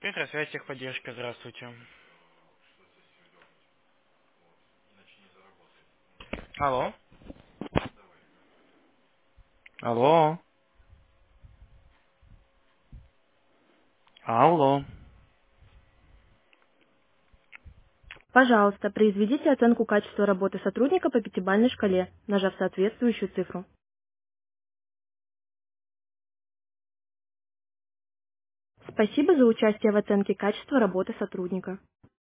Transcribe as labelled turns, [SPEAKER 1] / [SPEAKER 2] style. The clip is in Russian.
[SPEAKER 1] Петросвязь, техподдержка, здравствуйте. Алло. Алло. Алло.
[SPEAKER 2] Пожалуйста, произведите оценку качества работы сотрудника по пятибалльной шкале, нажав соответствующую цифру. Спасибо за участие в оценке качества работы сотрудника.